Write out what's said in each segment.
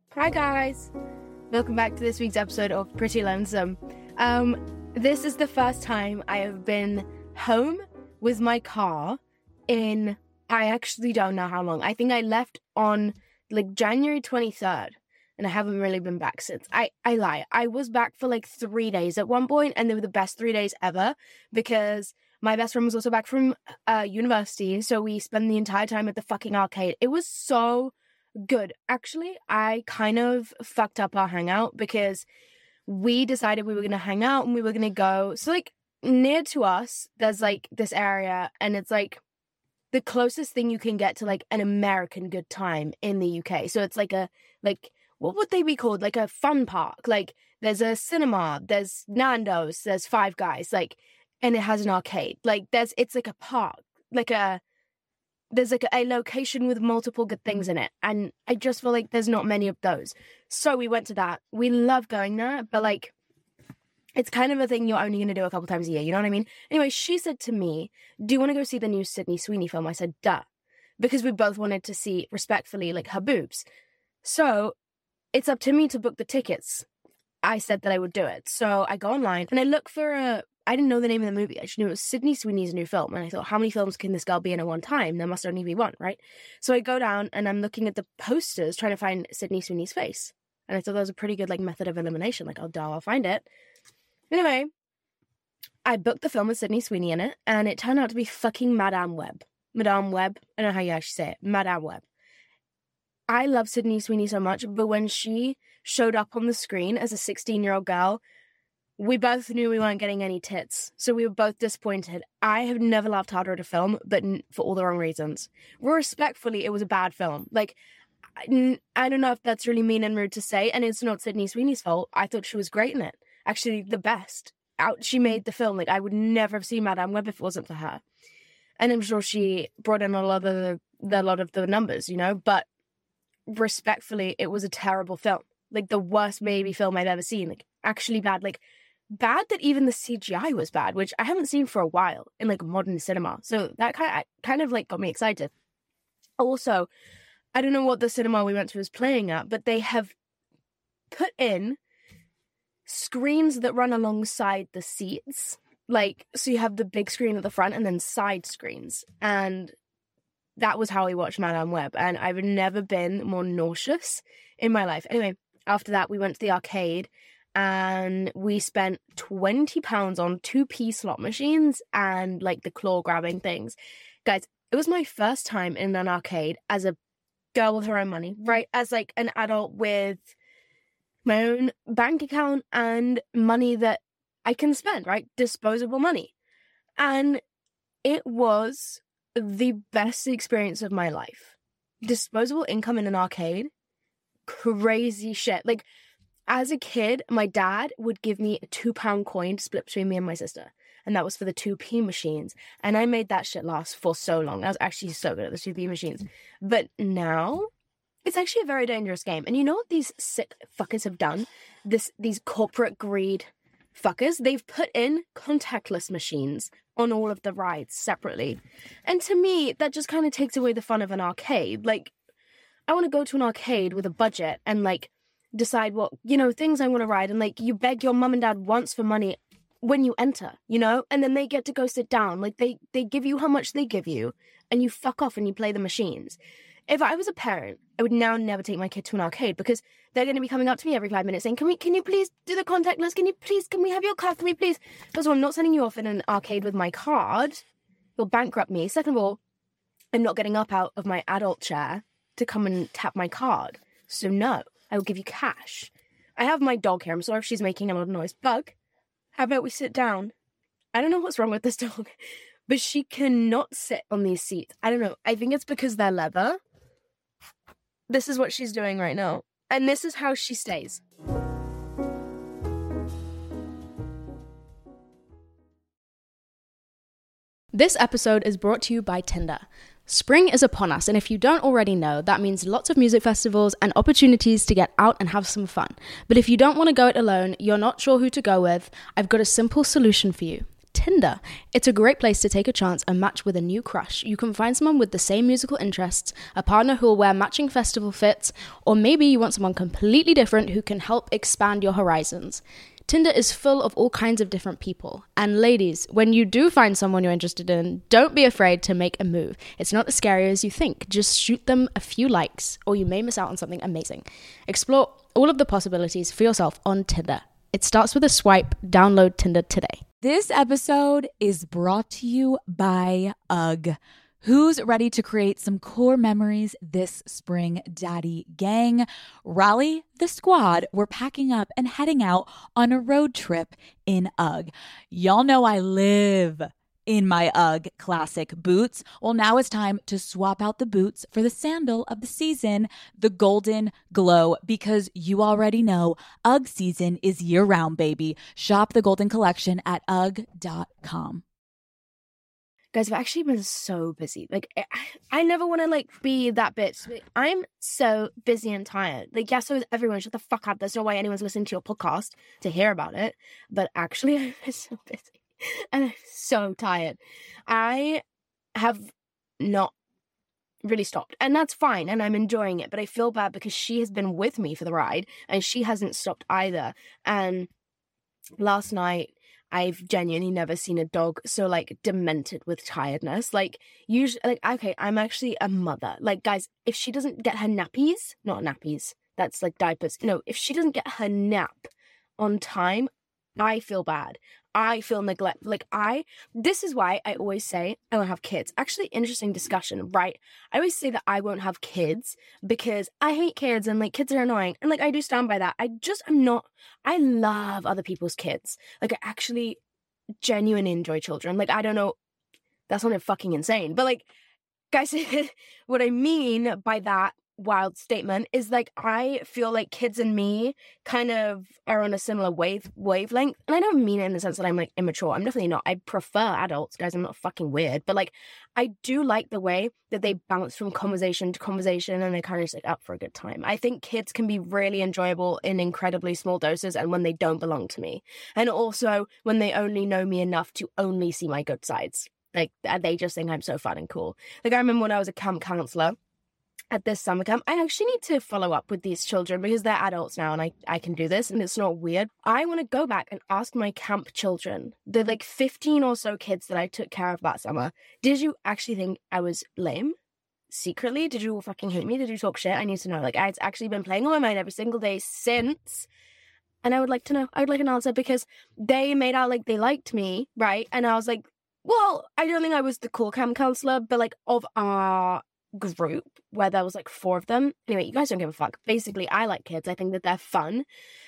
Hi guys, welcome back to this week's episode of Pretty Lonesome. This is the first time I have been home with my car in, I actually don't know how long. I think I left on January 23rd and I haven't really been back since. I lie. I was back for 3 days at one point and they were the best 3 days ever because my best friend was also back from university, so we spent the entire time at the fucking arcade. It was so good. Actually, I kind of fucked up our hangout because we decided we were going to hang out and we were going to go. So, near to us, there's, this area, and it's, the closest thing you can get to, an American good time in the UK. So, it's what would they be called? A fun park. There's a cinema, there's Nando's, there's Five Guys, and it has an arcade. It's a park, there's a location with multiple good things in it, and I just feel like there's not many of those. So we went to that. We love going there, but it's kind of a thing you're only going to do a couple times a year, you know what I mean? Anyway, she said to me, do you want to go see the new Sydney Sweeney film? I said, duh, because we both wanted to see, respectfully, her boobs. So it's up to me to book the tickets. I said that I would do it. So I go online and I look for I didn't know the name of the movie. I just knew it was Sydney Sweeney's new film. And I thought, how many films can this girl be in at one time? There must only be one, right? So I go down and I'm looking at the posters trying to find Sydney Sweeney's face. And I thought that was a pretty good method of elimination. I'll find it. Anyway, I booked the film with Sydney Sweeney in it, and it turned out to be fucking Madame Web. Madame Web. I don't know how you actually say it. Madame Web. I love Sydney Sweeney so much, but when she showed up on the screen as a 16-year-old girl, we both knew we weren't getting any tits, so we were both disappointed. I have never laughed harder at a film, but for all the wrong reasons. Respectfully, it was a bad film. I don't know if that's really mean and rude to say, and it's not Sydney Sweeney's fault. I thought she was great in it. Actually, the best. She made the film. I would never have seen Madame Web if it wasn't for her. And I'm sure she brought in a lot of the numbers, but respectfully, it was a terrible film. The worst maybe film I've ever seen. Actually bad. Bad that even the CGI was bad, which I haven't seen for a while in modern cinema. So that kind of got me excited. Also, I don't know what the cinema we went to was playing at, but they have put in screens that run alongside the seats. So you have the big screen at the front and then side screens. And that was how we watched Madame Web. And I've never been more nauseous in my life. Anyway, after that, we went to the arcade and we spent £20 on 2p slot machines and the claw grabbing things. Guys, it was my first time in an arcade as a girl with her own money, right? As an adult with my own bank account and money that I can spend, right? Disposable money. And it was the best experience of my life. Disposable income in an arcade, crazy shit. As a kid, my dad would give me a £2 coin to split between me and my sister. And that was for the 2p machines. And I made that shit last for so long. I was actually so good at the 2p machines. But now, it's actually a very dangerous game. And you know what these sick fuckers have done? These corporate greed fuckers? They've put in contactless machines on all of the rides separately. And to me, that just kind of takes away the fun of an arcade. I want to go to an arcade with a budget and decide what, things I want to ride, and you beg your mum and dad once for money when you enter, and then they get to go sit down. They give you how much they give you, and you fuck off and you play the machines. If I was a parent, I would now never take my kid to an arcade because they're going to be coming up to me every 5 minutes saying, can you please do the contactless? Can we have your card? Can we please? First of all, I'm not sending you off in an arcade with my card. You'll bankrupt me. Second of all, I'm not getting up out of my adult chair to come and tap my card. So no. I will give you cash. I have my dog here. I'm sorry if she's making a lot of noise. Bug, how about we sit down? I don't know what's wrong with this dog, but she cannot sit on these seats. I don't know. I think it's because they're leather. This is what she's doing right now. And this is how she stays. This episode is brought to you by Tinder. Spring is upon us, and if you don't already know, that means lots of music festivals and opportunities to get out and have some fun. But if you don't want to go it alone, you're not sure who to go with, I've got a simple solution for you. Tinder. It's a great place to take a chance and match with a new crush. You can find someone with the same musical interests, a partner who will wear matching festival fits, or maybe you want someone completely different who can help expand your horizons. Tinder is full of all kinds of different people. And ladies, when you do find someone you're interested in, don't be afraid to make a move. It's not as scary as you think. Just shoot them a few likes, or you may miss out on something amazing. Explore all of the possibilities for yourself on Tinder. It starts with a swipe. Download Tinder today. This episode is brought to you by UGG. Who's ready to create some core memories this spring, Daddy Gang? Rally the squad. We're packing up and heading out on a road trip in UGG. Y'all know I live in my UGG classic boots. Well, now it's time to swap out the boots for the sandal of the season, the Golden Glow, because you already know UGG season is year-round, baby. Shop the Golden Collection at UGG.com. Guys, I've actually been so busy. Like, I never want to, be that bitch. I'm so busy and tired. Yeah, so is everyone. Shut the fuck up. There's no way anyone's listening to your podcast to hear about it. But actually, I'm so busy. And I'm so tired. I have not really stopped. And that's fine. And I'm enjoying it. But I feel bad because she has been with me for the ride. And she hasn't stopped either. And last night, I've genuinely never seen a dog so demented with tiredness. Usually, okay, I'm actually a mother. Guys, if she doesn't get her nappies, not nappies, that's diapers. No, if she doesn't get her nap on time, I feel bad. I feel neglect. This is why I always say I won't have kids. Actually, interesting discussion, right? I always say that I won't have kids because I hate kids and kids are annoying. And I do stand by that. I love other people's kids. I actually genuinely enjoy children. I don't know. That's not fucking insane. But guys, what I mean by that wild statement is I feel like kids and me kind of are on a similar wavelength, and I don't mean it in the sense that I'm immature. I'm definitely not. I prefer adults, guys. I'm not fucking weird, but I do like the way that they bounce from conversation to conversation and they kind of just up for a good time. I think kids can be really enjoyable in incredibly small doses and when they don't belong to me, and also when they only know me enough to only see my good sides. They just think I'm so fun and cool. I remember when I was a camp counselor at this summer camp, I actually need to follow up with these children because they're adults now and I can do this and it's not weird. I want to go back and ask my camp children, the 15 or so kids that I took care of that summer, did you actually think I was lame? Secretly? Did you all fucking hate me? Did you talk shit? I need to know. I'd actually been playing on my mind every single day since. And I would like to know. I would like an answer because they made out like they liked me, right? And I was like, well, I don't think I was the cool camp counselor, but of our group where there was 4 of them. Anyway, you guys don't give a fuck. Basically, I like kids. I think that they're fun.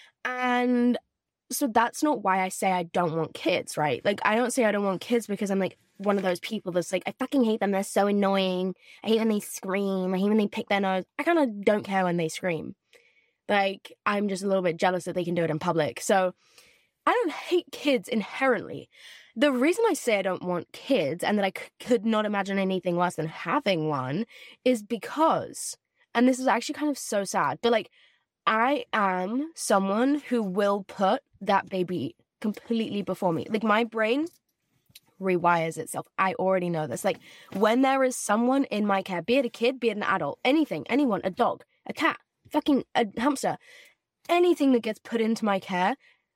And so that's not why I say I don't want kids, right? I don't say I don't want kids because I'm one of those people that's I fucking hate them. They're so annoying. I hate when they scream. I hate when they pick their nose. I kind of don't care when they scream. I'm just a little bit jealous that they can do it in public. So I don't hate kids inherently. The reason I say I don't want kids and that I could not imagine anything less than having one is because, and this is actually kind of so sad, but I am someone who will put that baby completely before me. My brain rewires itself. I already know this. When there is someone in my care, be it a kid, be it an adult, anything, anyone, a dog, a cat, fucking a hamster, anything that gets put into my care,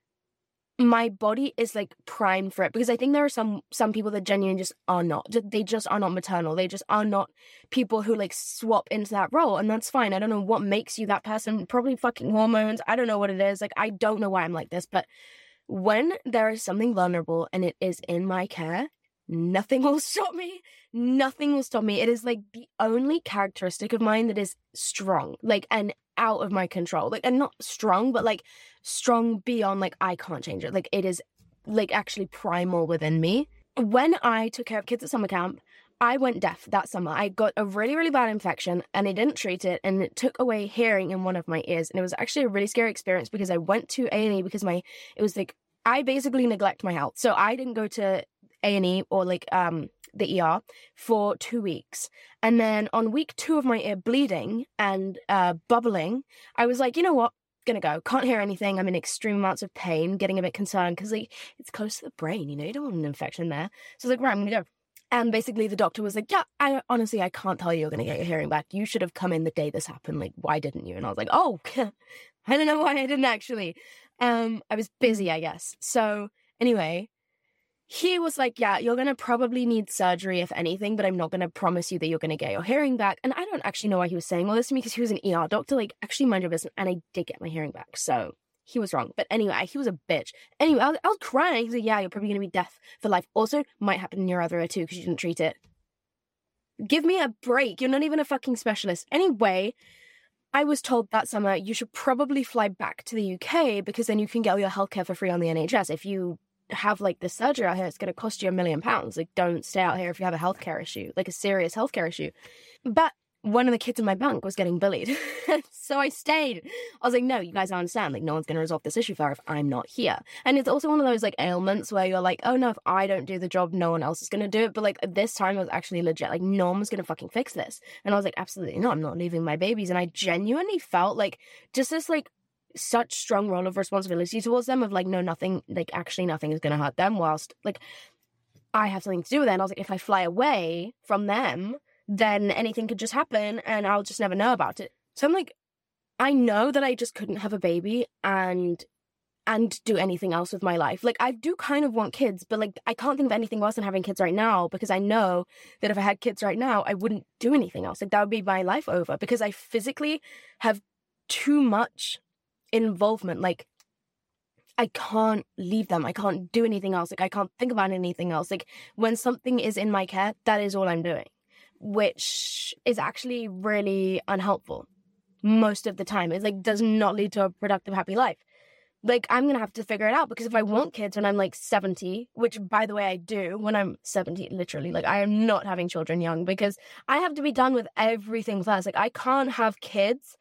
my body is primed for it because I think there are some people that genuinely just are not. They just are not maternal. They just are not people who swap into that role, and that's fine. I don't know what makes you that person. Probably fucking hormones. I don't know what it is. I don't know why I'm like this, but when there is something vulnerable and it is in my care, nothing will stop me. Nothing will stop me. It is the only characteristic of mine that is strong, and out of my control. And not strong, but strong beyond I can't change it. It is actually primal within me. When I took care of kids at summer camp, I went deaf that summer. I got a really, really bad infection and I didn't treat it, and it took away hearing in one of my ears. And it was actually a really scary experience because I went to A&E because it was I basically neglect my health. So I didn't go to A&E or the ER for 2 weeks. And then on week 2 of my ear bleeding and bubbling, I was you know what? gonna go. Can't hear anything. I'm in extreme amounts of pain, getting a bit concerned because like it's close to the brain, you know, you don't want an infection there. So I was like, right, I'm gonna go. And basically the doctor was like, yeah, I can't tell you you're gonna get your hearing back. You should have come in the day this happened. Like, why didn't you? And I was like, oh, I don't know why I didn't actually. I was busy, I guess. So anyway, he was like, yeah, you're going to probably need surgery if anything, but I'm not going to promise you that you're going to get your hearing back. And I don't actually know why he was saying all this to me because he was an ER doctor. Like, actually mind your business. And I did get my hearing back. So he was wrong. But anyway, he was a bitch. Anyway, I was crying. He's like, yeah, you're probably going to be deaf for life. Also, might happen in your other ear too because you didn't treat it. Give me a break. You're not even a fucking specialist. Anyway, I was told that summer you should probably fly back to the UK because then you can get all your healthcare for free on the NHS. If you have like the surgery out here, it's going to cost you £1 million. Like, don't stay out here if you have a healthcare issue, like a serious healthcare issue. But one of the kids in my bunk was getting bullied. So I stayed. I was like, no, you guys don't understand. Like, no one's going to resolve this issue for her if I'm not here. And it's also one of those like ailments where you're like, oh no, if I don't do the job, no one else is going to do it. But like this time I was actually legit, like no one was going to fucking fix this. And I was like, absolutely not. I'm not leaving my babies. And I genuinely felt like just this like such strong role of responsibility towards them of like, no, nothing, like actually nothing is going to hurt them whilst like I have something to do with it. And I was like, if I fly away from them, then anything could just happen and I'll just never know about it. So I'm like, I know that I just couldn't have a baby and do anything else with my life. Like, I do kind of want kids, but like, I can't think of anything worse than having kids right now because I know that if I had kids right now, I wouldn't do anything else. Like, that would be my life over because I physically have too much involvement. Like, I can't leave them. I can't do anything else. Like, I can't think about anything else. Like, when something is in my care, that is all I'm doing, which is actually really unhelpful most of the time. It like does not lead to a productive, happy life. Like, I'm gonna have to figure it out because if I want kids when I'm like 70, which by the way I do when I'm 70, literally, like I am not having children young because I have to be done with everything first. Like, I can't have kids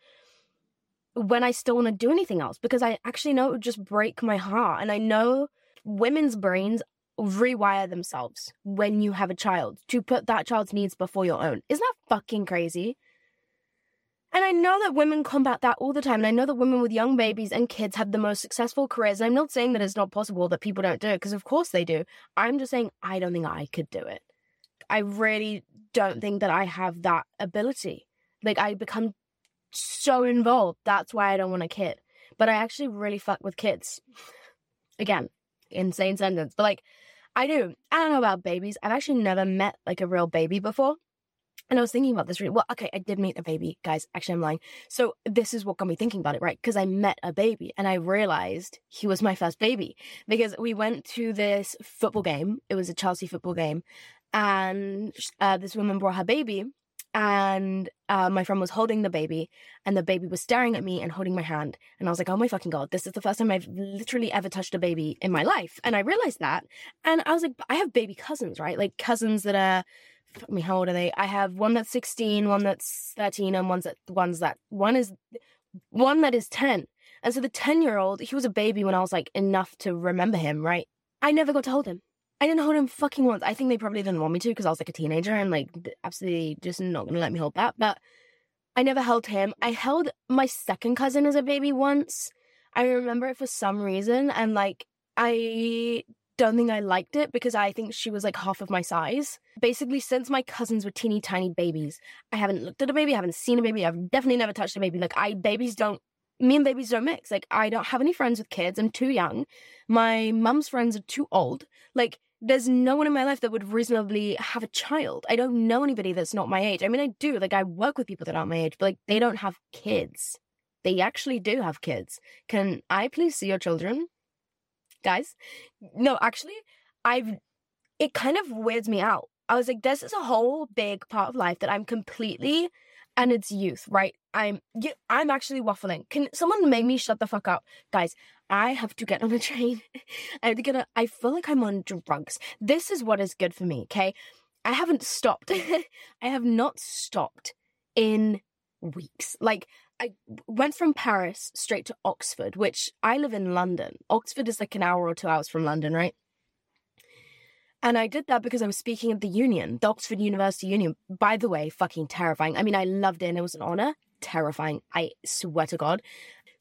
when I still want to do anything else because I actually know it would just break my heart. And I know women's brains rewire themselves when you have a child to put that child's needs before your own. Isn't that fucking crazy? And I know that women combat that all the time. And I know that women with young babies and kids have the most successful careers. And I'm not saying that it's not possible that people don't do it, because of course they do. I'm just saying I don't think I could do it. I really don't think that I have that ability. Like, I become so involved. That's why I don't want a kid. But I actually really fuck with kids. Again, insane sentence. But like, I do. I don't know about babies. I've actually never met like a real baby before. And I was thinking about this really, well, okay, I did meet a baby, guys. Actually, I'm lying. So this is what got me thinking about it, right? Because I met a baby and I realized he was my first baby because we went to this football game. It was a Chelsea football game. And this woman brought her baby and my friend was holding the baby and the baby was staring at me and holding my hand. And I was like, oh my fucking God, this is the first time I've literally ever touched a baby in my life. And I realized that. And I was like, I have baby cousins, right? Like cousins that are, I mean, how old are they? I have one that's 16, one that's 13, and one that is 10. And so the 10-year-old, he was a baby when I was like enough to remember him, right? I never got to hold him. I didn't hold him fucking once. I think they probably didn't want me to because I was like a teenager and like absolutely just not gonna let me hold that. But I never held him. I held my second cousin as a baby once. I remember it for some reason, and like I don't think I liked it because I think she was like half of my size. Basically, since my cousins were teeny tiny babies, I haven't looked at a baby, I haven't seen a baby, I've definitely never touched a baby. Like me and babies don't mix. Like, I don't have any friends with kids. I'm too young. My mum's friends are too old. Like, there's no one in my life that would reasonably have a child. I don't know anybody that's not my age. I mean, I do. Like, I work with people that aren't my age, but like, they don't have kids. They actually do have kids. Can I please see your children? Guys? No, actually, it kind of weirds me out. I was like, this is a whole big part of life that I'm completely, and it's youth, right? I'm actually waffling. Can someone make me shut the fuck up? Guys, I have to get on a train. I feel like I'm on drugs. This is what is good for me, okay? I haven't stopped. I have not stopped in weeks. Like, I went from Paris straight to Oxford, which I live in London. Oxford is like an hour or 2 hours from London, right? And I did that because I was speaking at the Union, the Oxford University Union. By the way, fucking terrifying. I mean, I loved it and it was an honor. Terrifying. I swear to God.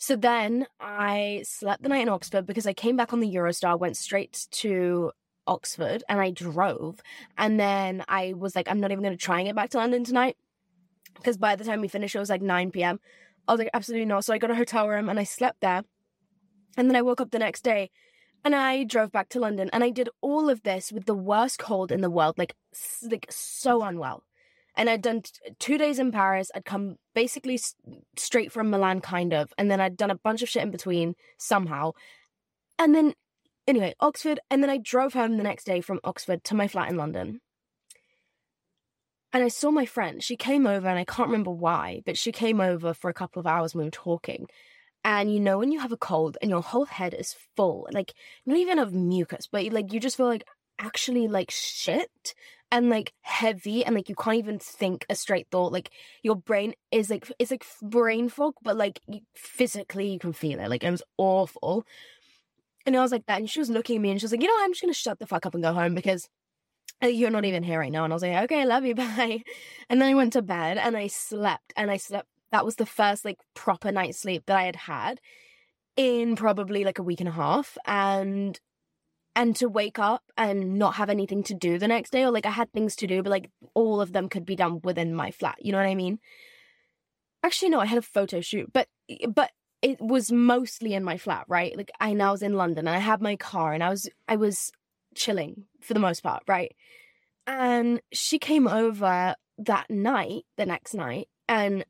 So then I slept the night in Oxford because I came back on the Eurostar, went straight to Oxford, and I drove. And then I was like, I'm not even going to try and get back to London tonight, because by the time we finished, it was like 9 p.m. I was like, absolutely not. So I got a hotel room and I slept there. And then I woke up the next day and I drove back to London. And I did all of this with the worst cold in the world, like so unwell. And I'd done 2 days in Paris. I'd come basically straight from Milan, kind of. And then I'd done a bunch of shit in between somehow. And then, anyway, Oxford. And then I drove home the next day from Oxford to my flat in London. And I saw my friend. She came over, and I can't remember why, but she came over for a couple of hours and we were talking. And you know when you have a cold and your whole head is full, like, not even of mucus, but like you just feel like actually like shit and like heavy, and like you can't even think a straight thought. Like your brain is like, it's like brain fog, but like physically you can feel it. Like it was awful. And I was like that, and she was looking at me and she was like, you know, I'm just gonna shut the fuck up and go home because you're not even here right now. And I was like, okay, I love you, bye. And then I went to bed and I slept. That was the first like proper night's sleep that I had had in probably like a week and a half. And to wake up and not have anything to do the next day, or like I had things to do, but like all of them could be done within my flat. You know what I mean? Actually, no, I had a photo shoot, but it was mostly in my flat, right? Like I was in London and I had my car and I was chilling for the most part, right? And she came over that night, the next night, and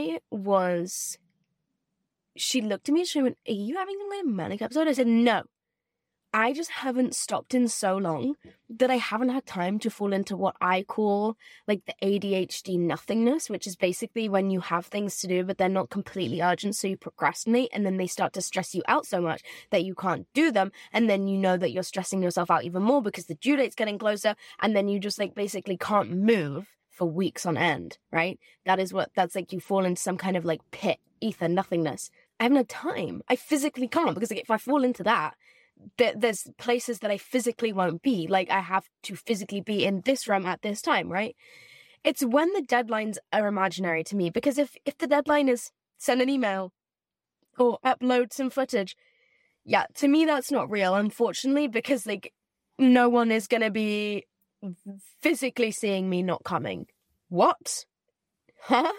she looked at me and she went, are you having a manic episode? I said, no. I just haven't stopped in so long that I haven't had time to fall into what I call like the ADHD nothingness, which is basically when you have things to do, but they're not completely urgent. So you procrastinate and then they start to stress you out so much that you can't do them. And then you know that you're stressing yourself out even more because the due date's getting closer. And then you just like basically can't move for weeks on end, right? That's like you fall into some kind of like pit, ether, nothingness. I haven't had time. I physically can't, because like, if I fall into that, there's places that I physically won't be. Like I have to physically be in this room at this time, right? It's when the deadlines are imaginary to me, because if the deadline is send an email or upload some footage, yeah, to me that's not real, unfortunately, because like no one is going to be physically seeing me not coming. What? Huh?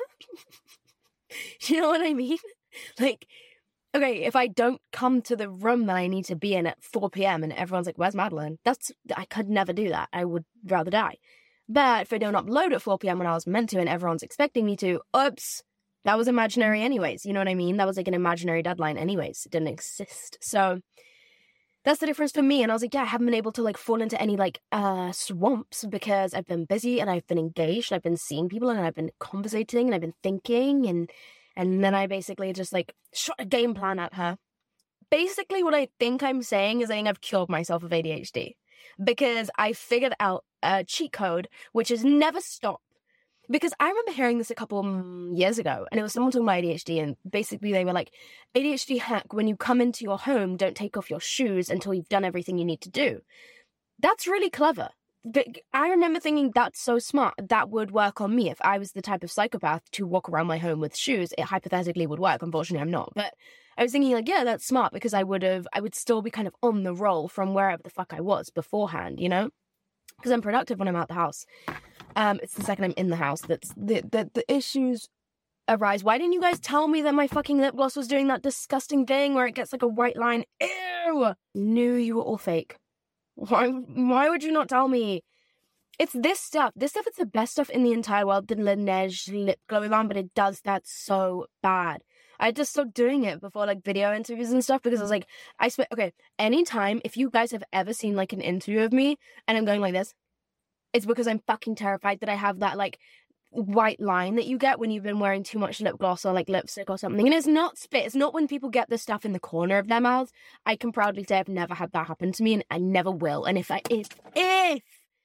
You know what I mean? Like, okay, if I don't come to the room that I need to be in at 4 p.m. and everyone's like, where's Madeline? I could never do that. I would rather die. But if I don't upload at 4 p.m. when I was meant to and everyone's expecting me to, oops, that was imaginary anyways. You know what I mean? That was like an imaginary deadline anyways. It didn't exist. So that's the difference for me. And I was like, yeah, I haven't been able to like fall into any like swamps because I've been busy and I've been engaged. I've been seeing people and I've been conversating and I've been thinking, and then I basically just like shot a game plan at her. Basically what I think I'm saying is I think I've cured myself of ADHD, because I figured out a cheat code, which is never stop. Because I remember hearing this a couple years ago, and it was someone talking about ADHD, and basically they were like, ADHD hack, when you come into your home, don't take off your shoes until you've done everything you need to do. That's really clever. I remember thinking that's so smart. That would work on me. If I was the type of psychopath to walk around my home with shoes, it hypothetically would work. Unfortunately, I'm not. But I was thinking like, yeah, that's smart, because I would still be kind of on the roll from wherever the fuck I was beforehand, you know? Because I'm productive when I'm out the house. It's the second I'm in the house that's the issues arise. Why didn't you guys tell me that my fucking lip gloss was doing that disgusting thing where it gets like a white line? Ew! Knew you were all fake. Why would you not tell me? It's this stuff. This stuff is the best stuff in the entire world, the Laneige lip glowy balm, but it does that so bad. I just stopped doing it before like video interviews and stuff, because I was like, okay, anytime, if you guys have ever seen like an interview of me and I'm going like this, it's because I'm fucking terrified that I have that like white line that you get when you've been wearing too much lip gloss or like lipstick or something. And it's not spit. It's not when people get the stuff in the corner of their mouths. I can proudly say I've never had that happen to me, and I never will. And if it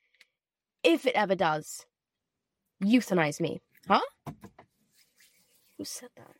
ever does, euthanize me. Huh? Who said that?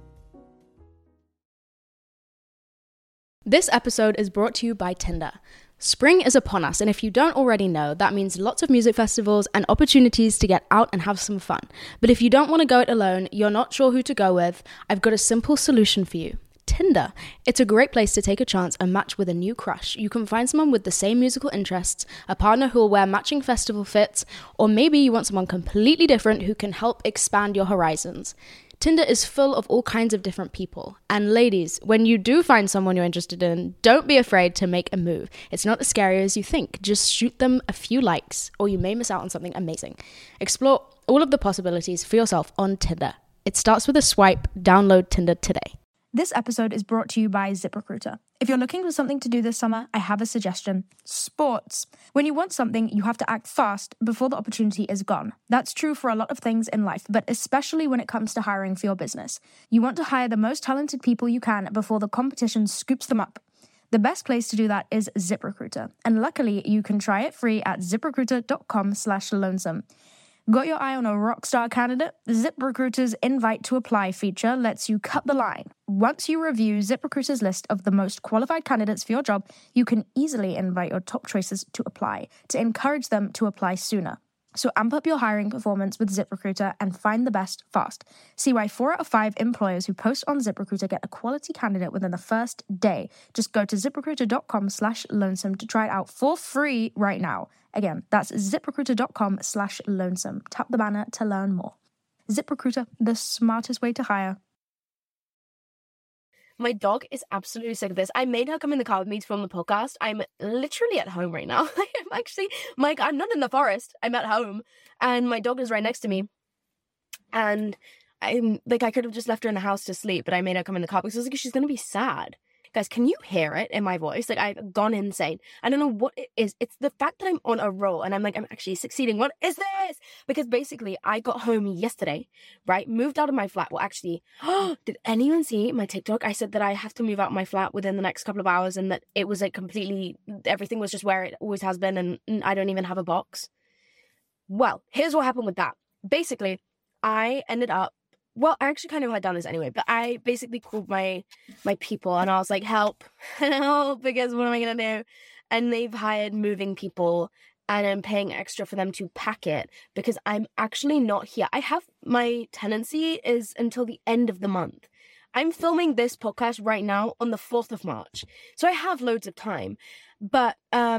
This episode is brought to you by Tinder. Spring is upon us, and if you don't already know, that means lots of music festivals and opportunities to get out and have some fun. But if you don't want to go it alone, you're not sure who to go with, I've got a simple solution for you. Tinder. It's a great place to take a chance and match with a new crush. You can find someone with the same musical interests, a partner who will wear matching festival fits, or maybe you want someone completely different who can help expand your horizons. Tinder is full of all kinds of different people. And ladies, when you do find someone you're interested in, don't be afraid to make a move. It's not as scary as you think. Just shoot them a few likes, or you may miss out on something amazing. Explore all of the possibilities for yourself on Tinder. It starts with a swipe. Download Tinder today. This episode is brought to you by ZipRecruiter. If you're looking for something to do this summer, I have a suggestion. Sports. When you want something, you have to act fast before the opportunity is gone. That's true for a lot of things in life, but especially when it comes to hiring for your business. You want to hire the most talented people you can before the competition scoops them up. The best place to do that is ZipRecruiter. And luckily, you can try it free at ziprecruiter.com/lonesome. Got your eye on a rockstar candidate? ZipRecruiter's Invite to Apply feature lets you cut the line. Once you review ZipRecruiter's list of the most qualified candidates for your job, you can easily invite your top choices to apply to encourage them to apply sooner. So amp up your hiring performance with ZipRecruiter and find the best fast. See why 4 out of 5 employers who post on ZipRecruiter get a quality candidate within the first day. Just go to ziprecruiter.com/lonesome to try it out for free right now. Again, that's ziprecruiter.com/lonesome. Tap the banner to learn more. ZipRecruiter, the smartest way to hire. My dog is absolutely sick of this. I made her come in the car with me to film the podcast. I'm literally at home right now. I'm not in the forest. I'm at home. And my dog is right next to me. And I could have just left her in the house to sleep, but I made her come in the car because I was like, she's going to be sad. Guys, can you hear it in my voice? Like, I've gone insane. I don't know what it is. It's the fact that I'm on a roll and I'm actually succeeding. What is this? Because basically, I got home yesterday, right? Moved out of my flat. Well, actually, did anyone see my TikTok? I said that I have to move out of my flat within the next couple of hours and that it was like everything was just where it always has been and I don't even have a box. Well, here's what happened with that. Basically, I ended up, well, I actually kind of had done this anyway, but I basically called my people and I was like, help, because what am I going to do? And they've hired moving people and I'm paying extra for them to pack it because I'm actually not here. My tenancy is until the end of the month. I'm filming this podcast right now on the 4th of March. So I have loads of time, but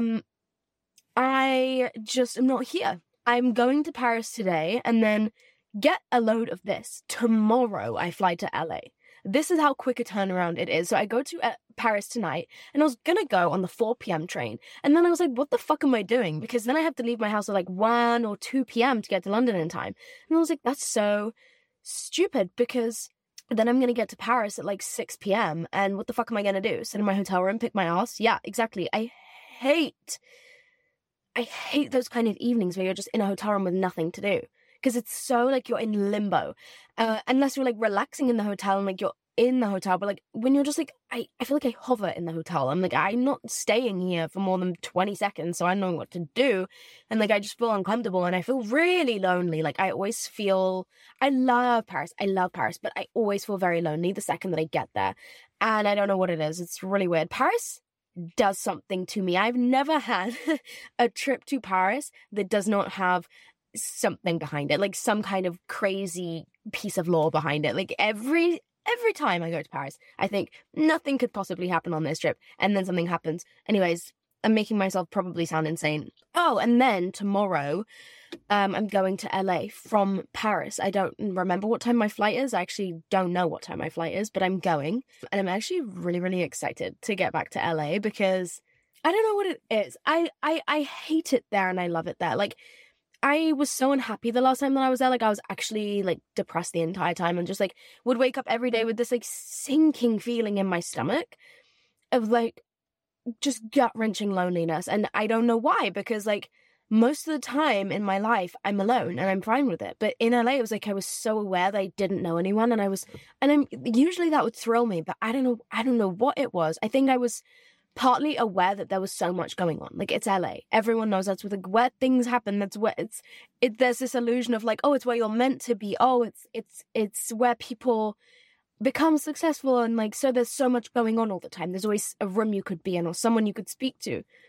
I just am not here. I'm going to Paris today and then get a load of this. Tomorrow I fly to LA. This is how quick a turnaround it is. So I go to Paris tonight and I was going to go on the 4 p.m. train. And then I was like, what the fuck am I doing? Because then I have to leave my house at like 1 or 2 p.m. to get to London in time. And I was like, that's so stupid because then I'm going to get to Paris at like 6 p.m. And what the fuck am I going to do? Sit in my hotel room, pick my ass? Yeah, exactly. I hate those kind of evenings where you're just in a hotel room with nothing to do. Because it's so like you're in limbo, unless you're like relaxing in the hotel and like you're in the hotel. But like when you're just like, I feel like I hover in the hotel. I'm like, I'm not staying here for more than 20 seconds. So I don't know what to do. And like, I just feel uncomfortable and I feel really lonely. Like I love Paris. But I always feel very lonely the second that I get there. And I don't know what it is. It's really weird. Paris does something to me. I've never had a trip to Paris that does not have something behind it, like some kind of crazy piece of law behind it. Like every time I go to Paris, I think nothing could possibly happen on this trip, and then something happens. Anyways, I'm making myself probably sound insane. Oh, and then tomorrow, I'm going to LA from Paris. I don't remember what time my flight is. I actually don't know what time my flight is, but I'm going, and I'm actually really, really excited to get back to LA because I don't know what it is. I hate it there and I love it there. Like, I was so unhappy the last time that I was there. Like, I was actually, like, depressed the entire time and just, like, would wake up every day with this, like, sinking feeling in my stomach of, like, just gut-wrenching loneliness. And I don't know why, because, like, most of the time in my life, I'm alone and I'm fine with it. But in LA, it was, like, I was so aware that I didn't know anyone. And usually that would thrill me, but I don't know what it was. I think I was partly aware that there was so much going on. Like, it's LA. Everyone knows that's where things happen. That's where there's this illusion of like, oh, it's where you're meant to be. Oh, it's where people become successful. And like, so there's so much going on all the time. There's always a room you could be in or someone you could speak to.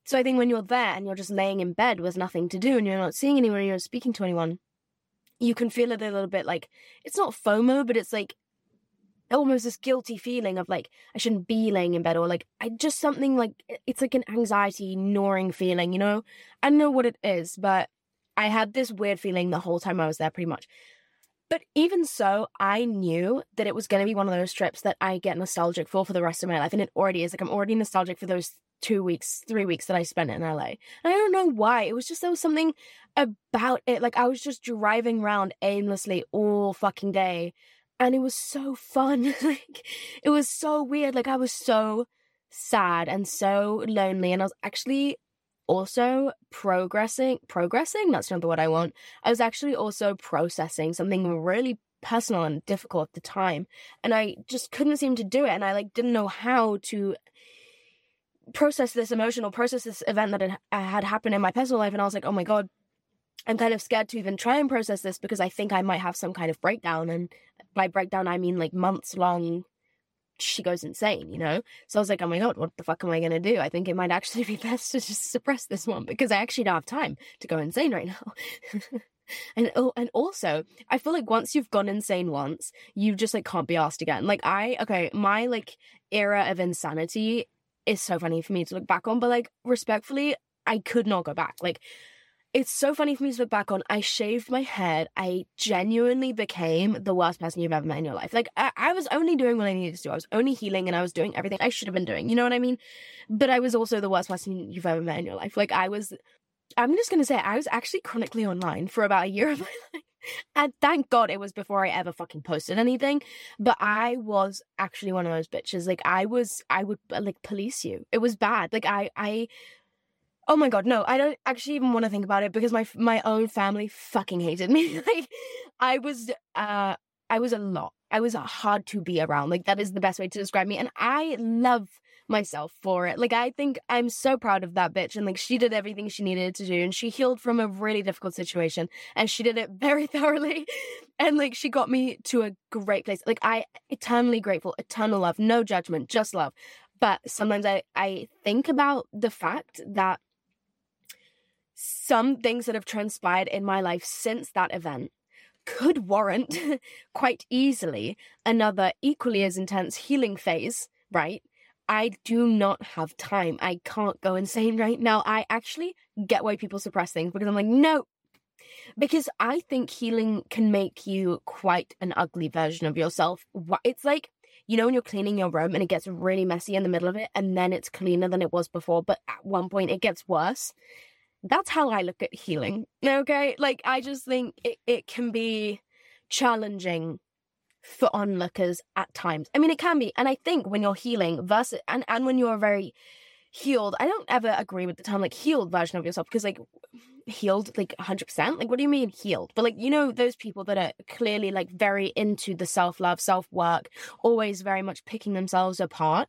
So I think when you're there and you're just laying in bed with nothing to do and you're not seeing anyone, you're not speaking to anyone, you can feel it a little bit like, it's not FOMO, but it's like almost this guilty feeling of like, I shouldn't be laying in bed, or like, I just something like, it's like an anxiety gnawing feeling, you know? I don't know what it is, but I had this weird feeling the whole time I was there pretty much. But even so, I knew that it was going to be one of those trips that I get nostalgic for the rest of my life. And it already is. Like, I'm already nostalgic for those 2 weeks, 3 weeks that I spent in LA. And I don't know why. It was just, there was something about it. Like, I was just driving around aimlessly all fucking day. And it was so fun. Like, it was so weird. Like, I was so sad and so lonely. And I was actually also progressing, that's not the word I want. I was actually also processing something really personal and difficult at the time. And I just couldn't seem to do it. And I like didn't know how to process this emotion or process this event that had happened in my personal life. And I was like, oh my God, I'm kind of scared to even try and process this because I think I might have some kind of breakdown. And by breakdown, I mean like months long, she goes insane, you know? So I was like, oh my God, what the fuck am I going to do? I think it might actually be best to just suppress this one because I actually don't have time to go insane right now. And also, I feel like once you've gone insane once, you just like can't be asked again. Like my like era of insanity is so funny for me to look back on, but like respectfully, I could not go back. Like, it's so funny for me to look back on. I shaved my head. I genuinely became the worst person you've ever met in your life. Like, I was only doing what I needed to do. I was only healing and I was doing everything I should have been doing. You know what I mean? But I was also the worst person you've ever met in your life. Like, I'm just going to say, I was actually chronically online for about a year of my life. And thank God it was before I ever fucking posted anything. But I was actually one of those bitches. Like, I would like police you. It was bad. Like, oh my God, no, I don't actually even want to think about it because my own family fucking hated me. Like, I was a lot. I was hard to be around. Like, that is the best way to describe me. And I love myself for it. Like, I think I'm so proud of that bitch. And like, she did everything she needed to do. And she healed from a really difficult situation. And she did it very thoroughly. And like, she got me to a great place. Like, I eternally grateful, eternal love, no judgment, just love. But sometimes I think about the fact that some things that have transpired in my life since that event could warrant quite easily another equally as intense healing phase, right? I do not have time. I can't go insane right now. I actually get why people suppress things because I'm like, no. Because I think healing can make you quite an ugly version of yourself. It's like, you know, when you're cleaning your room and it gets really messy in the middle of it and then it's cleaner than it was before, but at one point it gets worse. That's how I look at healing, okay? Like, I just think it can be challenging for onlookers at times. I mean, it can be. And I think when you're healing versus, and when you're very healed, I don't ever agree with the term, like, healed version of yourself, because, like, healed, like, 100%? Like, what do you mean healed? But, like, you know, those people that are clearly, like, very into the self-love, self-work, always very much picking themselves apart.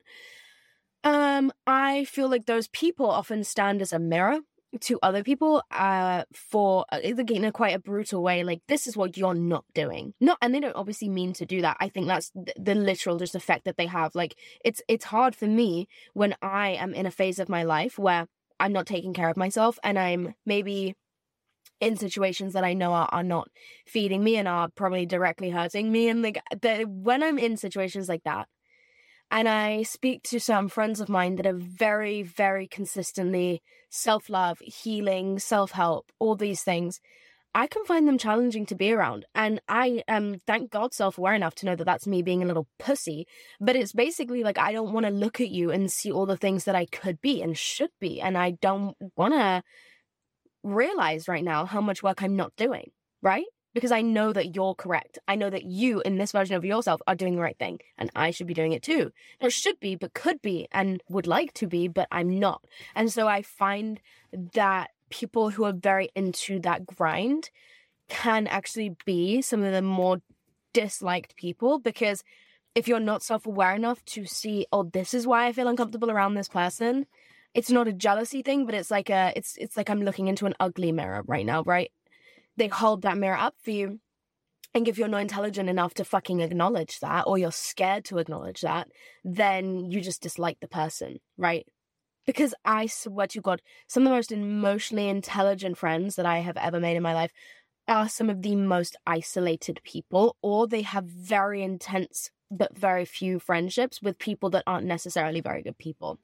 I feel like those people often stand as a mirror to other people for in a quite a brutal way, like, this is what you're not doing. And they don't obviously mean to do that. I think that's the literal just effect that they have. Like, it's hard for me when I am in a phase of my life where I'm not taking care of myself and I'm maybe in situations that I know are not feeding me and are probably directly hurting me. And like, when I'm in situations like that, and I speak to some friends of mine that are very, very consistently self-love, healing, self-help, all these things, I can find them challenging to be around. And I am, thank God, self-aware enough to know that that's me being a little pussy. But it's basically like, I don't want to look at you and see all the things that I could be and should be. And I don't want to realize right now how much work I'm not doing, right? Because I know that you're correct. I know that you, in this version of yourself, are doing the right thing. And I should be doing it too. Or should be, but could be, and would like to be, but I'm not. And so I find that people who are very into that grind can actually be some of the more disliked people. Because if you're not self-aware enough to see, oh, this is why I feel uncomfortable around this person, it's not a jealousy thing, but it's like it's like I'm looking into an ugly mirror right now, right? They hold that mirror up for you. And if you're not intelligent enough to fucking acknowledge that, or you're scared to acknowledge that, then you just dislike the person, right? Because I swear to God, some of the most emotionally intelligent friends that I have ever made in my life are some of the most isolated people, or they have very intense but very few friendships with people that aren't necessarily very good people.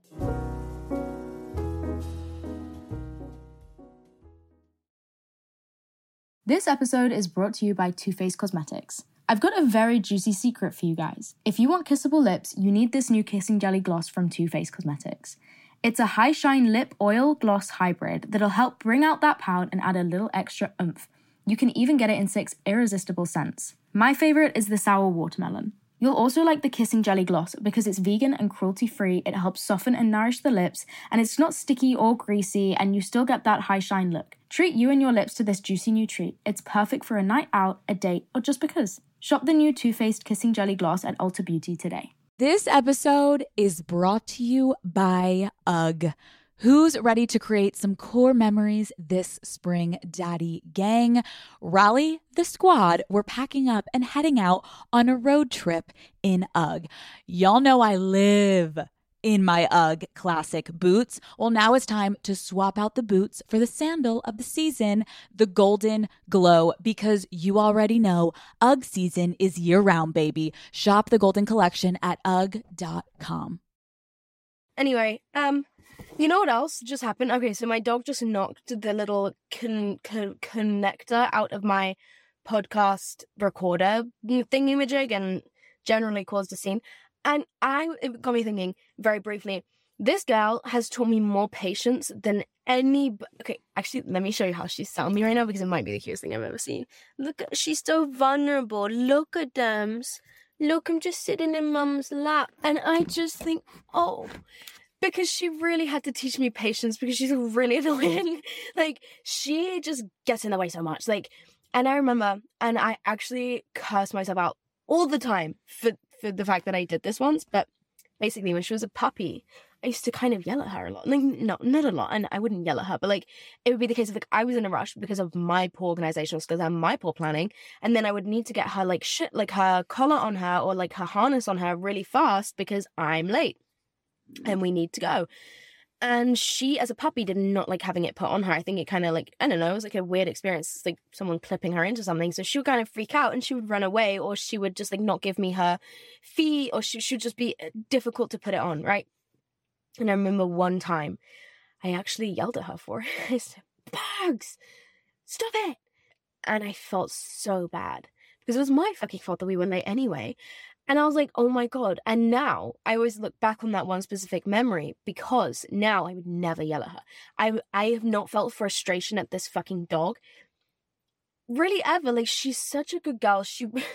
This episode is brought to you by Too Faced Cosmetics. I've got a very juicy secret for you guys. If you want kissable lips, you need this new Kissing Jelly Gloss from Too Faced Cosmetics. It's a high shine lip oil gloss hybrid that'll help bring out that pout and add a little extra oomph. You can even get it in 6 irresistible scents. My favorite is the sour watermelon. You'll also like the Kissing Jelly Gloss because it's vegan and cruelty-free. It helps soften and nourish the lips, and it's not sticky or greasy, and you still get that high shine look. Treat you and your lips to this juicy new treat. It's perfect for a night out, a date, or just because. Shop the new Too Faced Kissing Jelly Gloss at Ulta Beauty today. This episode is brought to you by UGG. Who's ready to create some core memories this spring, Daddy Gang? Rally the squad. We're packing up and heading out on a road trip in UGG. Y'all know I live in my UGG classic boots. Well, now it's time to swap out the boots for the sandal of the season, the Golden Glow, because you already know UGG season is year-round, baby. Shop the Golden Collection at UGG.com. Anyway, you know what else just happened? Okay, so my dog just knocked the little connector out of my podcast recorder thingy-majig and generally caused a scene. And it got me thinking very briefly, this girl has taught me more patience than any... Okay, actually, let me show you how she's telling me right now because it might be the cutest thing I've ever seen. Look, she's so vulnerable. Look at them. Look, I'm just sitting in Mum's lap. And I just think, oh... Because she really had to teach me patience because she's really annoying. Like, she just gets in the way so much. Like, and I remember, and I actually curse myself out all the time for the fact that I did this once. But basically, when she was a puppy, I used to kind of yell at her a lot. Like, no, not a lot. And I wouldn't yell at her. But, like, it would be the case of, like, I was in a rush because of my poor organizational skills and my poor planning. And then I would need to get her, like, shit, like her collar on her or, like, her harness on her really fast because I'm late. And we need to go. And she, as a puppy, did not like having it put on her. I think it kind of like, I don't know, it was like a weird experience. It's like someone clipping her into something. So she would kind of freak out and she would run away, or she would just like not give me her feet, or she would just be difficult to put it on, right? And I remember one time I actually yelled at her for it. I said, Bugs, stop it. And I felt so bad because it was my fucking fault that we were late anyway. And I was like, oh my God. And now I always look back on that one specific memory because now I would never yell at her. I have not felt frustration at this fucking dog really ever. Like, she's such a good girl.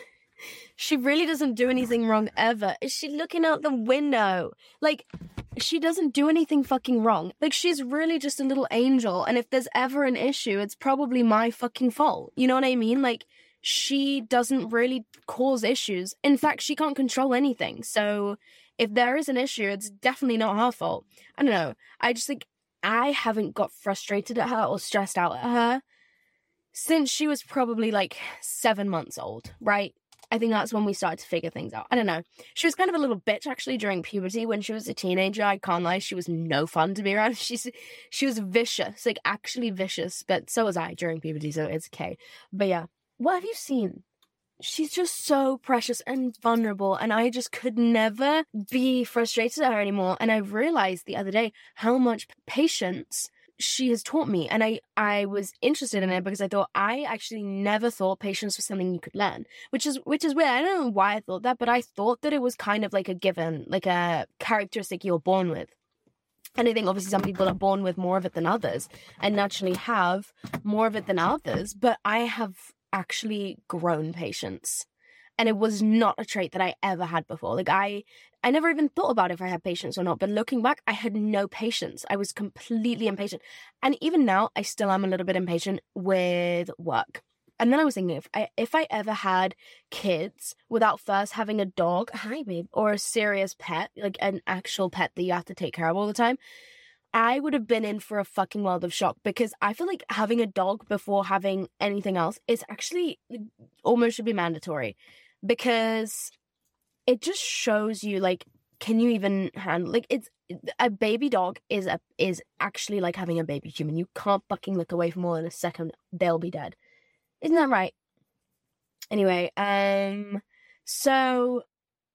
She really doesn't do anything wrong ever. Is she looking out the window? Like, she doesn't do anything fucking wrong. Like, she's really just a little angel. And if there's ever an issue, it's probably my fucking fault. You know what I mean? Like, she doesn't really cause issues. In fact, she can't control anything. So if there is an issue, it's definitely not her fault. I don't know. I just think I haven't got frustrated at her or stressed out at her since she was probably like 7 months old, right? I think that's when we started to figure things out. I don't know. She was kind of a little bitch actually during puberty when she was a teenager. I can't lie. She was no fun to be around. She was vicious, like actually vicious, but so was I during puberty, so it's okay. But yeah. What have you seen? She's just so precious and vulnerable, and I just could never be frustrated at her anymore. And I realized the other day how much patience she has taught me, and I was interested in it because I thought I actually never thought patience was something you could learn, which is weird. I don't know why I thought that, but I thought that it was kind of like a given, like a characteristic you're born with. And I think obviously some people are born with more of it than others and naturally have more of it than others, but I have actually grown patience, and it was not a trait that I ever had before. Like I never even thought about if I had patience or not, but looking back, I had no patience. I was completely impatient, and even now I still am a little bit impatient with work. And then I was thinking, if I ever had kids without first having a dog, hi babe, or a serious pet, like an actual pet that you have to take care of all the time, I would have been in for a fucking world of shock, because I feel like having a dog before having anything else is actually almost should be mandatory, because it just shows you like can you even handle, like, it's a baby dog is actually like having a baby human. You can't fucking look away for more than a second, they'll be dead. Isn't that right? Anyway, so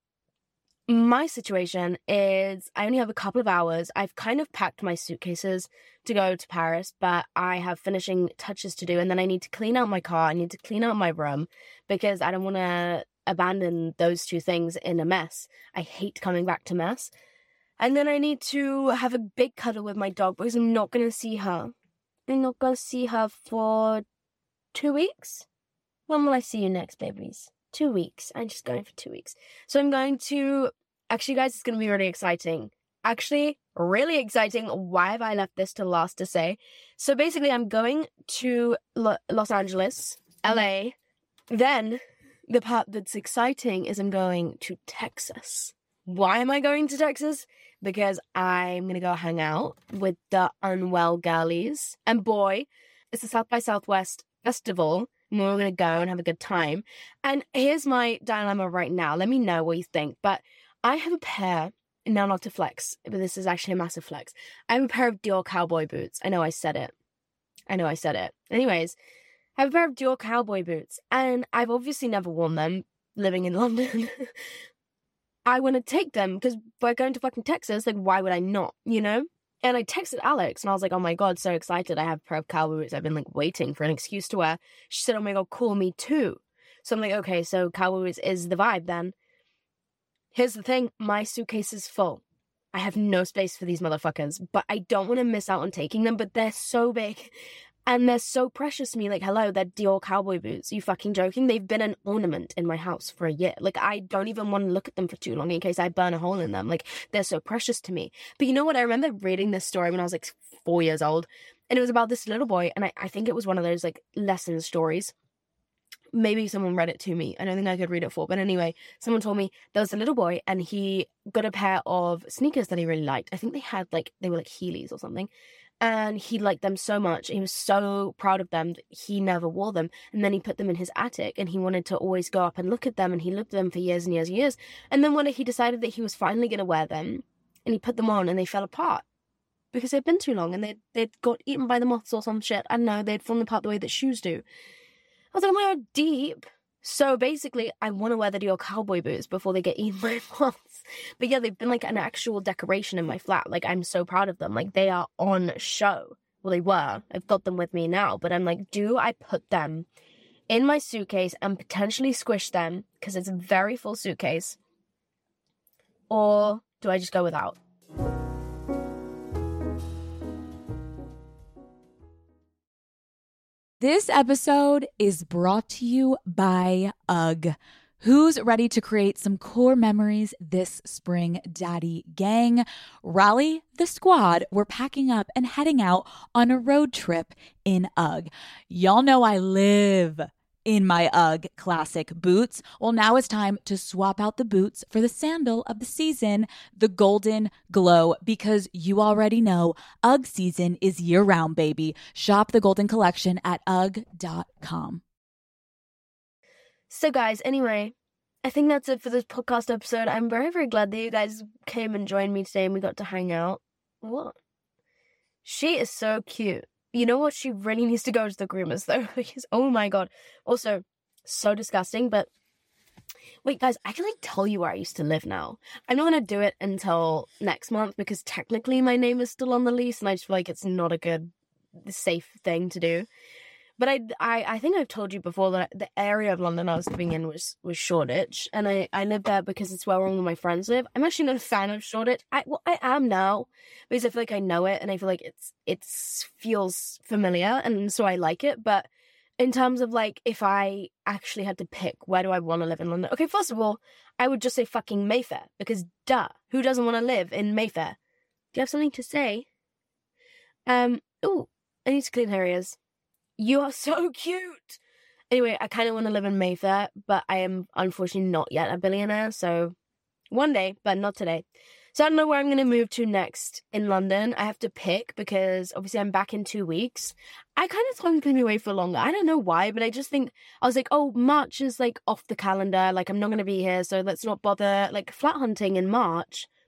my situation is I only have a couple of hours. I've kind of packed my suitcases to go to Paris, but I have finishing touches to do, and then I need to clean out my car. I need to clean out my room because I don't want to abandon those two things in a mess. I hate coming back to mess. And then I need to have a big cuddle with my dog because I'm not going to see her. I'm not going to see her for 2 weeks. When will I see you next, babies? 2 weeks. I'm just going for 2 weeks. So I'm going to... Actually, guys, it's going to be really exciting. Actually, really exciting. Why have I left this to last to say? So basically, I'm going to Los Angeles, LA. Then, the part that's exciting is I'm going to Texas. Why am I going to Texas? Because I'm going to go hang out with the Unwell Girlies. And boy, it's the South by Southwest Festival. And we're going to go and have a good time. And here's my dilemma right now. Let me know what you think. But I have a pair, now not to flex, but this is actually a massive flex. I have a pair of Dior cowboy boots. I know I said it. Anyways, I have a pair of Dior cowboy boots. And I've obviously never worn them living in London. I want to take them because we're going to fucking Texas. Like, why would I not, you know? And I texted Alex and I was like, oh my God, so excited. I have a pair of cowboy boots. I've been like waiting for an excuse to wear. She said, oh my God, cool, me too. So I'm like, okay, so cowboy boots is the vibe then. Here's the thing. My suitcase is full. I have no space for these motherfuckers, but I don't want to miss out on taking them, but they're so big. And they're so precious to me. Like, hello, they're Dior cowboy boots. Are you fucking joking? They've been an ornament in my house for a year. Like, I don't even want to look at them for too long in case I burn a hole in them. Like, they're so precious to me. But you know what? I remember reading this story when I was like 4 years old. And it was about this little boy. And I think it was one of those like lesson stories. Maybe someone read it to me. I don't think I could read it for. But anyway, someone told me there was a little boy and he got a pair of sneakers that he really liked. I think they were like Heelys or something. And he liked them so much. He was so proud of them that he never wore them. And then he put them in his attic and he wanted to always go up and look at them. And he looked at them for years and years and years. And then one day he decided that he was finally going to wear them. And he put them on and they fell apart. Because they'd been too long and they'd got eaten by the moths or some shit. I don't know. They'd fallen apart the way that shoes do. I was like, oh my God, deep. So basically, I want to wear the Dior cowboy boots before they get eaten by moths. But yeah, they've been like an actual decoration in my flat. Like, I'm so proud of them. Like, they are on show. Well, they were. I've got them with me now. But I'm like, do I put them in my suitcase and potentially squish them? Because it's a very full suitcase. Or do I just go without? This episode is brought to you by UGG. Who's ready to create some core memories this spring, Daddy Gang? Rally the squad. We're packing up and heading out on a road trip in UGG. Y'all know I live in my UGG classic boots. Well, now it's time to swap out the boots for the sandal of the season, the Golden Glow, because you already know UGG season is year-round, baby. Shop the Golden Collection at UGG.com. So guys, anyway, I think that's it for this podcast episode. I'm very, very glad that you guys came and joined me today and we got to hang out. What? She is so cute. You know what? She really needs to go to the groomers, though, because, oh my God. Also, so disgusting, but wait, guys, I can, like, tell you where I used to live now. I'm not going to do it until next month, because technically my name is still on the lease, and I just feel like it's not a good, safe thing to do. But I think I've told you before that the area of London I was living in was Shoreditch, and I lived there because it's where all of my friends live. I'm actually not a fan of Shoreditch. I am now, because I feel like I know it, and I feel like it feels familiar, and so I like it. But in terms of, like, if I actually had to pick where do I want to live in London, okay, first of all, I would just say fucking Mayfair, because duh, who doesn't want to live in Mayfair? Do you have something to say? Ooh, I need to clean her ears. You are so cute. Anyway, I kind of want to live in Mayfair, but I am unfortunately not yet a billionaire, so one day, but not today. So I don't know where I'm going to move to next in London. I have to pick because obviously I'm back in 2 weeks. I kind of thought I was going to be away for longer. I don't know why, but I just think, I was like, oh, March is like off the calendar. Like, I'm not going to be here, so let's not bother like flat hunting in March.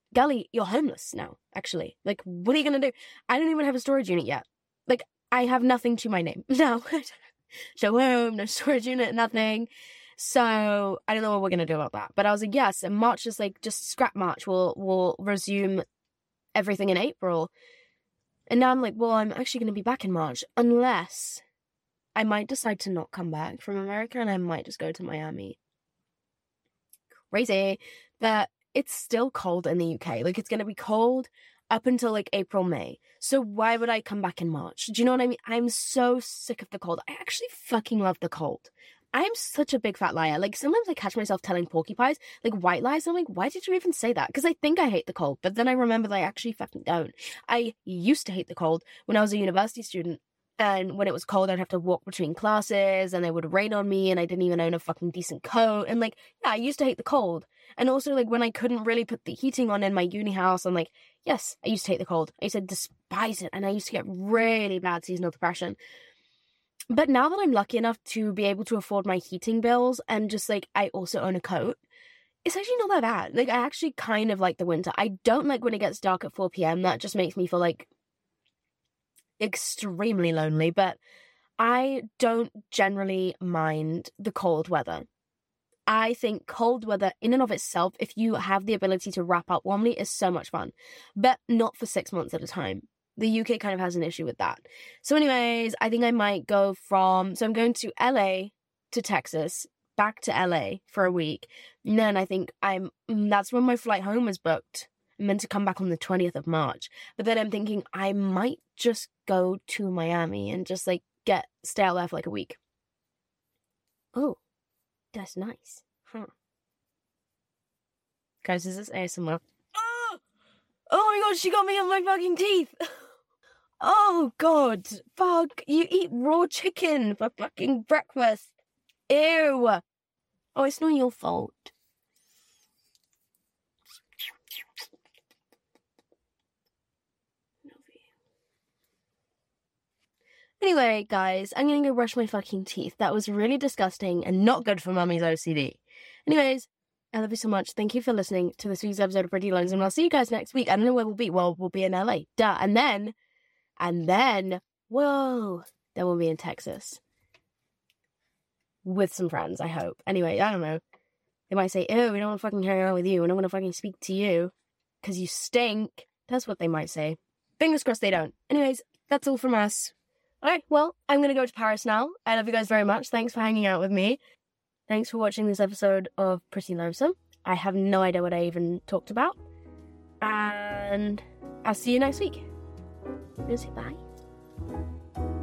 Gally, you're homeless now, actually. Like, what are you going to do? I don't even have a storage unit yet. Like, I have nothing to my name. No. Show home, no storage unit, nothing. So I don't know what we're going to do about that. But I was like, yes, and March is like, just scrap March. We'll resume everything in April. And now I'm like, well, I'm actually going to be back in March, unless I might decide to not come back from America and I might just go to Miami. Crazy. But it's still cold in the UK. Like, it's going to be cold up until like April, May. So why would I come back in March? Do you know what I mean? I'm so sick of the cold. I actually fucking love the cold. I'm such a big fat liar. Like, sometimes I catch myself telling porcupines, like, white lies. I'm like, why did you even say that? Because I think I hate the cold. But then I remember that I actually fucking don't. I used to hate the cold when I was a university student. And when it was cold, I'd have to walk between classes and it would rain on me and I didn't even own a fucking decent coat. And like, yeah, I used to hate the cold. And also, like, when I couldn't really put the heating on in my uni house, I'm like, yes, I used to hate the cold. I used to despise it. And I used to get really bad seasonal depression. But now that I'm lucky enough to be able to afford my heating bills and just like, I also own a coat, it's actually not that bad. Like, I actually kind of like the winter. I don't like when it gets dark at 4 p.m. That just makes me feel like extremely lonely, but I don't generally mind the cold weather. I think cold weather in and of itself, if you have the ability to wrap up warmly, is so much fun, but not for 6 months at a time. The UK kind of has an issue with that. So anyways, I think I might go so I'm going to LA to Texas, back to LA for a week. And then I think that's when my flight home is booked. I'm meant to come back on the 20th of March. But then I'm thinking I might just go to Miami and just like stay out there for like a week. Oh, that's nice. Huh. Guys, is this ASMR? Oh my god, she got me on my fucking teeth. Oh god, fuck, you eat raw chicken for fucking breakfast. Ew. Oh, it's not your fault. Anyway, guys, I'm gonna go brush my fucking teeth. That was really disgusting and not good for mummy's OCD. Anyways, I love you so much. Thank you for listening to this week's episode of Pretty Loans, and I'll see you guys next week. I don't know where we'll be. Well, we'll be in LA. Duh. And then, whoa, then we'll be in Texas. With some friends, I hope. Anyway, I don't know. They might say, oh, we don't want to fucking hang out with you. We don't want to fucking speak to you because you stink. That's what they might say. Fingers crossed they don't. Anyways, that's all from us. Alright, well, I'm going to go to Paris now. I love you guys very much. Thanks for hanging out with me. Thanks for watching this episode of Pretty Lonesome. I have no idea what I even talked about. And I'll see you next week. I'm going to say bye.